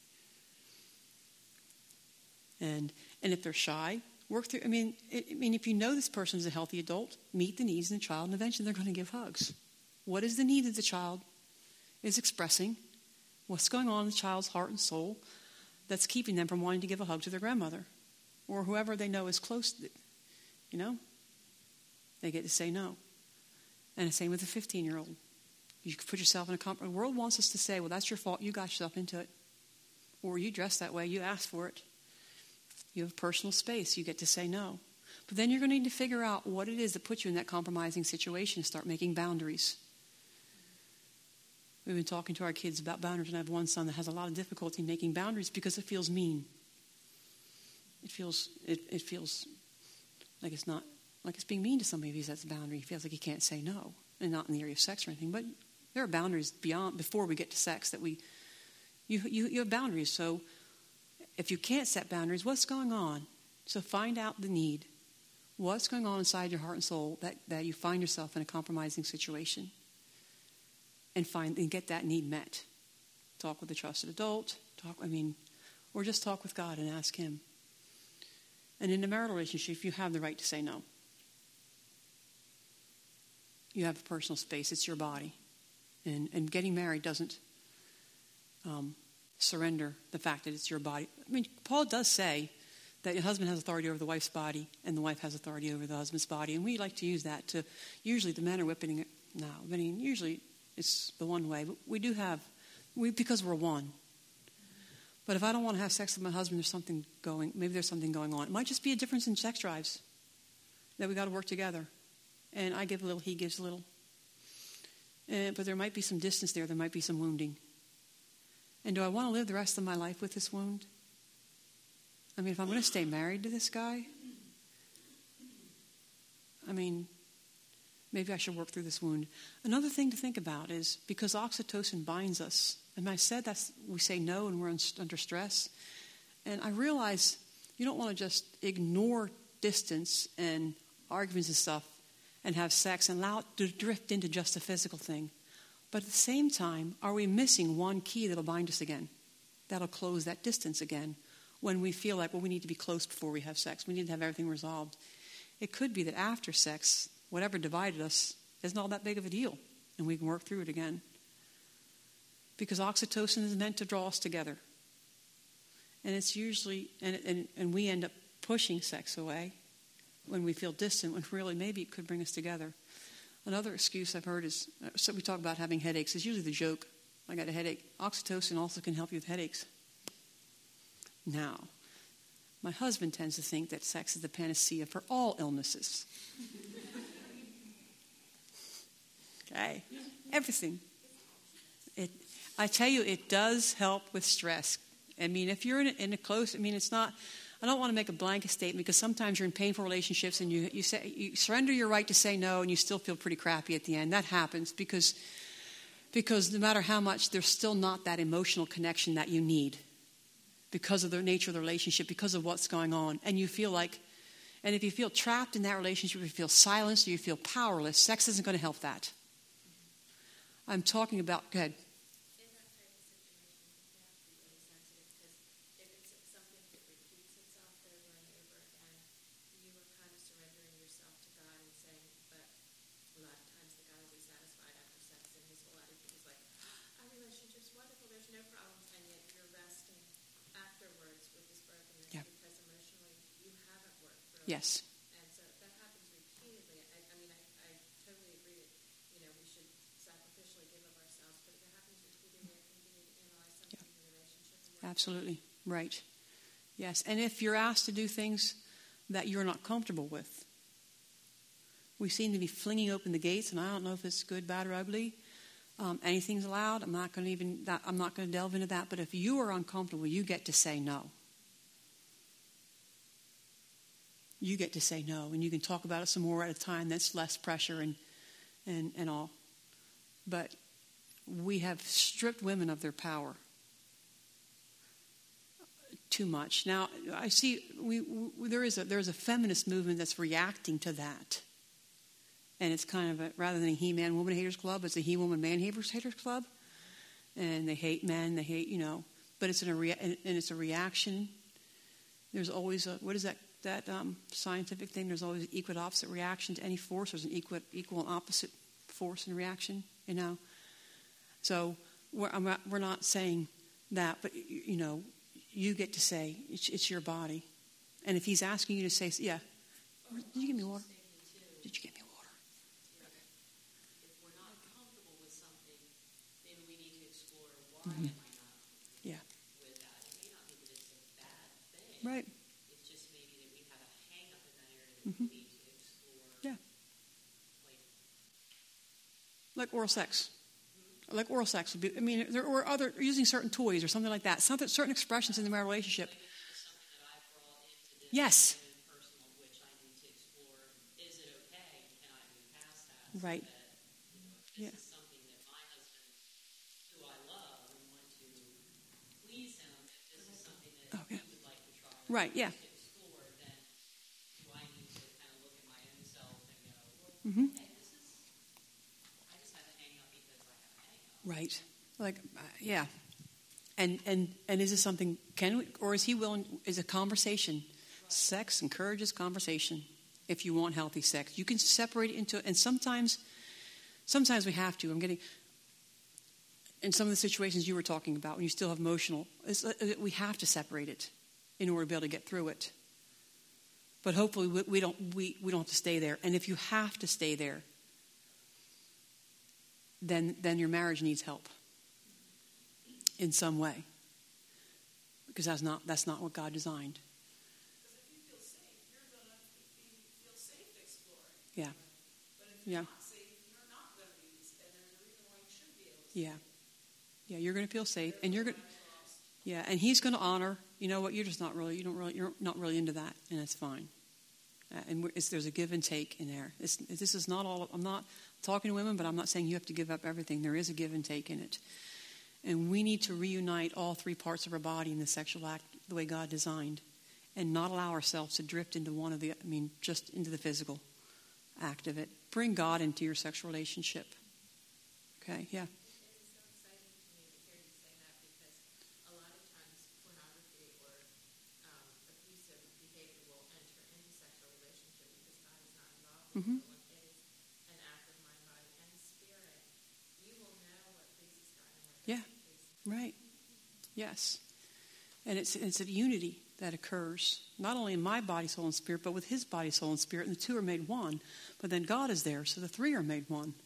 And and if they're shy, work through, I mean, it, I mean, if you know this person is a healthy adult, meet the needs of the child, and eventually they're going to give hugs. What is the need that the child is expressing? What's going on in the child's heart and soul that's keeping them from wanting to give a hug to their grandmother or whoever they know is close to it? You know? They get to say no. And the same with a fifteen-year-old. You can put yourself in a compromise. The world wants us to say, well, that's your fault. You got yourself into it. Or you dress that way. You asked for it. You have personal space. You get to say no. But then you're going to need to figure out what it is that puts you in that compromising situation and start making boundaries. We've been talking to our kids about boundaries, and I have one son that has a lot of difficulty making boundaries because it feels mean. It feels it, it feels like it's not like it's being mean to somebody if he sets a boundary. He feels like he can't say no, and not in the area of sex or anything. But there are boundaries beyond before we get to sex that we you you, you have boundaries. So if you can't set boundaries, what's going on? So find out the need. What's going on inside your heart and soul that, that you find yourself in a compromising situation? And find and get that need met. Talk with a trusted adult. Talk, I mean, or just talk with God and ask him. And in a marital relationship, you have the right to say no. You have a personal space. It's your body. And, and getting married doesn't um, surrender the fact that it's your body. I mean, Paul does say that your husband has authority over the wife's body and the wife has authority over the husband's body. And we like to use that to, usually the men are whipping it now. I mean, usually it's the one way. But we do have, we because we're one. But if I don't want to have sex with my husband, there's something going, maybe there's something going on. It might just be a difference in sex drives that we got to work together. And I give a little, he gives a little. And, but there might be some distance there. There might be some wounding. And do I want to live the rest of my life with this wound? I mean, if I'm going to stay married to this guy, I mean, maybe I should work through this wound. Another thing to think about is because oxytocin binds us, and I said that's we say no and we're under stress. And I realize you don't want to just ignore distance and arguments and stuff and have sex and allow it to drift into just a physical thing. But at the same time, are we missing one key that'll bind us again? That'll close that distance again when we feel like, well, we need to be close before we have sex. We need to have everything resolved. It could be that after sex, whatever divided us isn't all that big of a deal, and we can work through it again. Because oxytocin is meant to draw us together. And it's usually, and, and, and we end up pushing sex away when we feel distant, when really maybe it could bring us together. Another excuse I've heard is, so we talk about having headaches, it's usually the joke, I got a headache. Oxytocin also can help you with headaches. Now, my husband tends to think that sex is the panacea for all illnesses. Okay, everything. It, I tell you, it does help with stress. I mean, if you're in a, in a close, I mean, it's not. I don't want to make a blanket statement because sometimes you're in painful relationships and you you say you surrender your right to say no and you still feel pretty crappy at the end. That happens because because no matter how much, there's still not that emotional connection that you need because of the nature of the relationship, because of what's going on, and you feel like. And if you feel trapped in that relationship, if you feel silenced, or you feel powerless, sex isn't going to help that. I'm talking about, go ahead. In that type of situation, you have to be really sensitive because if it's something that repeats itself over and over again, you are kind of surrendering yourself to God and saying, but a lot of times the guy will be satisfied after sex and his whole attitude is like, our relationship's wonderful, there's no problems, and yet you're resting afterwards with this brokenness Yeah. because emotionally you haven't worked through it. Yes. And so that happens repeatedly. I, I mean, I, I totally agree that, you know, we should sacrificially give of ourselves, but if it happens repeatedly, I think we need to analyze something in the relationship. And work Absolutely. Right. Yes. And if you're asked to do things that you're not comfortable with, we seem to be flinging open the gates, and I don't know if it's good, bad, or ugly. Um, anything's allowed. I'm not going to even. That, I'm not going to delve into that. But if you are uncomfortable, you get to say no. You get to say no, and you can talk about it some more at a time. That's less pressure and and and all. But we have stripped women of their power too much. Now, I see we, we there is a there is a feminist movement that's reacting to that. And it's kind of a, rather than a he-man woman haters club, it's a he-woman man haters haters club. And they hate men, they hate, you know, but it's in a rea- and, and it's a reaction. There's always a, what is that that um, scientific thing? There's always an equal and opposite reaction to any force. There's an equal equal and opposite force and reaction, you know. So we're I'm not, we're not saying that, but you know, you get to say it's, it's your body. And if he's asking you to say, yeah, did you give me water? Did you give me water? Mm-hmm. Yeah. with that. It may not be that it's a bad thing. Right. It's just maybe that we have a hang up in that area that Mm-hmm. we need to explore. Yeah. Like, Like oral sex. Mm-hmm. Like oral sex would be. I mean, there or other using certain toys or something like that. Something, certain expressions in the marital relationship. maybe this is something that I brought into this Yes. own personal, which I need to explore. Is it okay? Can I move past that? Right. So that, you know, if this Yeah. is something that my husband, who I love and want to please him, if this is something that Okay. he would like to try Right. Yeah. to explore, then do I need to kind of look at my own self and go, well, Mm-hmm. hey, this is, I just have a hang up because I have a hang up. Right. Like, uh, yeah. And and and is this something? Can we, or is he willing? Is a conversation? Sex encourages conversation. If you want healthy sex, you can separate it into. And sometimes, sometimes we have to. I'm getting. In some of the situations you were talking about, when you still have emotional, it's, uh, we have to separate it in order to be able to get through it. But hopefully, we, we don't. We, we don't have to stay there. And if you have to stay there, then then your marriage needs help in some way, because that's not that's not what God designed. Because if you feel safe, you're going to feel safe exploring. Yeah, But if you're yeah, not safe, you're not going to be, and there's a reason why you should be able to. yeah, yeah. You're going to feel safe, and you're going. Yeah, and He's going to honor. You know what? You're just not really. You don't really. You're not really into that, and that's fine. Uh, and we're, it's, there's a give and take in there. It's, this is not all. I'm not talking to women, but I'm not saying you have to give up everything. There is a give and take in it. And we need to reunite all three parts of our body in the sexual act the way God designed, and not allow ourselves to drift into one of the, I mean, just into the physical act of it. Bring God into your sexual relationship. Okay, yeah. It's so exciting to me to hear you say that because a lot of times pornography or um, abusive behavior will enter into sexual relationship because God is not involved in Mm-hmm. it. When it is an act of mind, body, and spirit, you will know what pleases God and what Yeah. doesn't please Him. Right. Yes. And it's it's a unity that occurs, not only in my body, soul, and spirit, but with His body, soul, and spirit. And the two are made one. But then God is there, so the three are made one.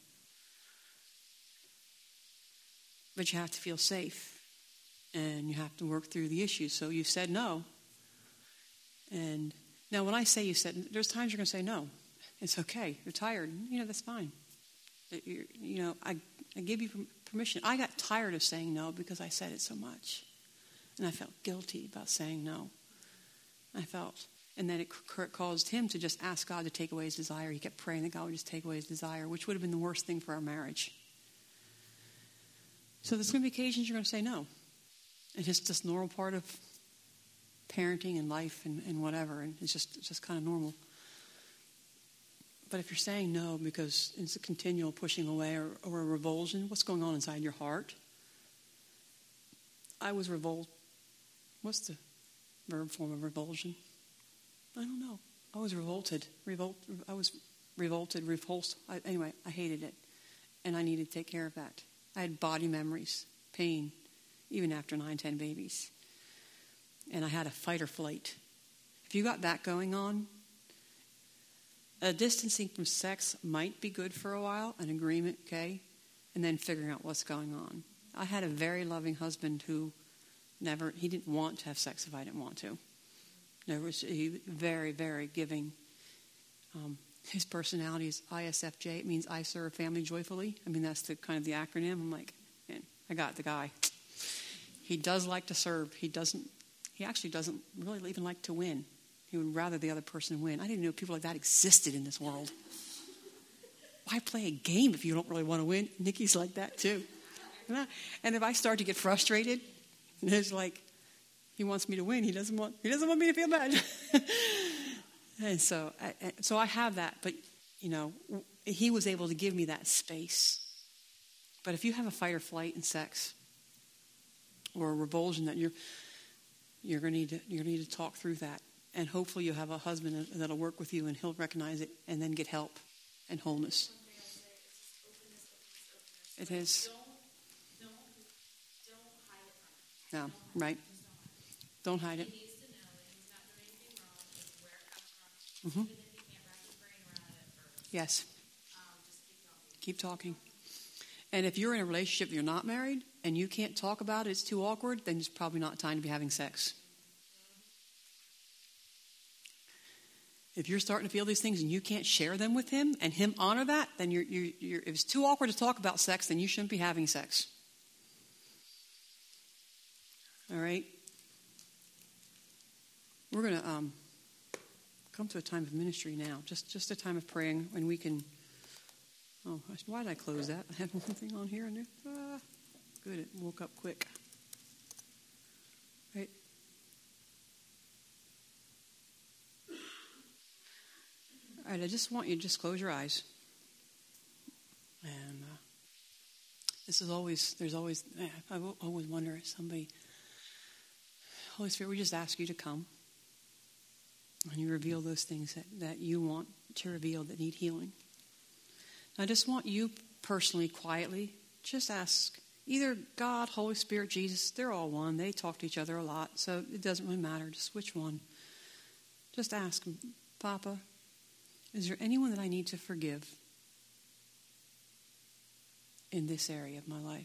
But you have to feel safe. And you have to work through the issues. So you've said no. And now when I say you said, there's times you're going to say no. It's okay. You're tired. You know, that's fine. That you're, you know, I, I give you permission. I got tired of saying no because I said it so much. And I felt guilty about saying no. I felt, and then it caused him to just ask God to take away his desire. He kept praying that God would just take away his desire, which would have been the worst thing for our marriage. So there's going to be occasions you're going to say no. It's just this normal part of parenting and life and, and whatever, and it's just it's just kind of normal. But if you're saying no because it's a continual pushing away or, or a revulsion, what's going on inside your heart? I was revolt. What's the verb form of revulsion? I don't know. I was revolted. Revolt. I was revolted, repulsed. I, anyway, I hated it, and I needed to take care of that. I had body memories, pain, even after nine, ten babies, and I had a fight or flight. If you got that going on, a distancing from sex might be good for a while, an agreement, okay, and then figuring out what's going on. I had a very loving husband who never, he didn't want to have sex if I didn't want to. There was he very, very giving. Um, his personality is I S F J. It means I serve family joyfully. I mean, that's the kind of the acronym. I'm like, man, I got the guy. He does like to serve. He doesn't, he actually doesn't really even like to win. He would rather the other person win. I didn't know people like that existed in this world. Why play a game if you don't really want to win? Nikki's like that too. And, I, and if I start to get frustrated, it's like, he wants me to win. He doesn't want. He doesn't want me to feel bad. And so, I, so I have that. But you know, he was able to give me that space. But if you have a fight or flight in sex, or a revulsion, that you're you're going to need to you're going to need to talk through that. And hopefully, you'll have a husband that'll work with you, and he'll recognize it, and then get help and wholeness. It is. Don't, don't, don't hide it from him. No, right. Don't hide it. He needs to know that he's not doing anything wrong. It's where it comes from. Mm-hmm. Even if he can't wrap his brain around it at first. Yes. Um, just keep talking. Keep talking. And if you're in a relationship, you're not married, and you can't talk about it, it's too awkward, then it's probably not time to be having sex. If you're starting to feel these things and you can't share them with him and him honor that, then you're, you're, you're, if it's too awkward to talk about sex, then you shouldn't be having sex. All right? We're going to um, come to a time of ministry now, just just a time of praying, and we can. Oh, why did I close that? I have one thing on here. And ah, good, it woke up quick. Right. All right, I just want you to just close your eyes. And uh, this is always, there's always, I always wonder if somebody, Holy Spirit, we just ask you to come. And you reveal those things that, that you want to reveal that need healing. I just want you personally, quietly, just ask either God, Holy Spirit, Jesus. They're all one. They talk to each other a lot, so it doesn't really matter just which one. Just ask them, Papa, is there anyone that I need to forgive in this area of my life?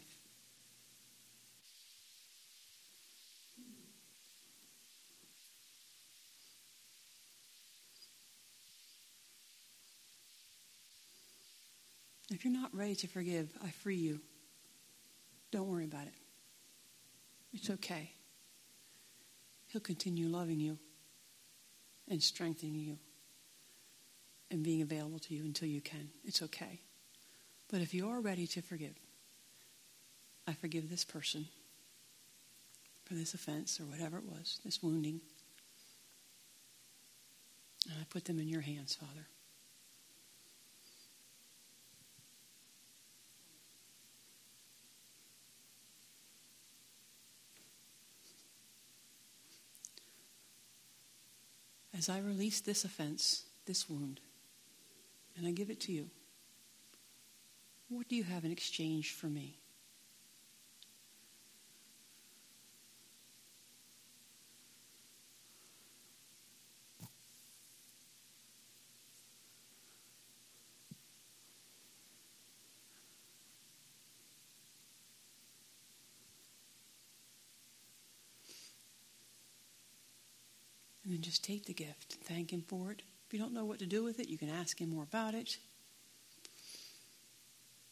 If you're not ready to forgive, I free you. Don't worry about it. It's okay. He'll continue loving you and strengthening you and being available to you until you can. It's okay. But if you are ready to forgive, I forgive this person for this offense or whatever it was, this wounding. And I put them in your hands, Father. As I release this offense, this wound, and I give it to you, what do you have in exchange for me? And then just take the gift and thank him for it. If you don't know what to do with it, you can ask him more about it.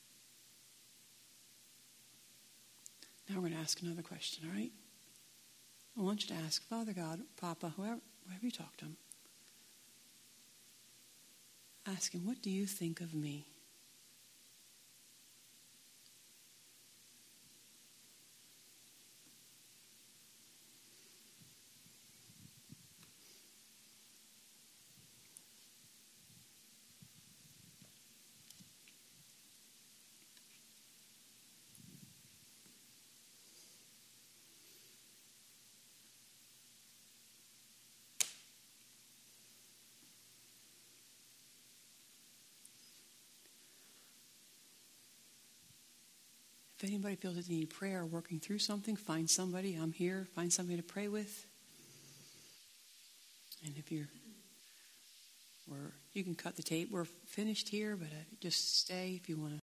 Now we're going to ask another question, all right? I want you to ask Father God, Papa, whoever, whoever you talk to him, ask him, what do you think of me? If anybody feels that they need prayer or working through something, find somebody. I'm here. Find somebody to pray with. And if you're, we're, you can cut the tape. We're finished here, but uh, just stay if you want to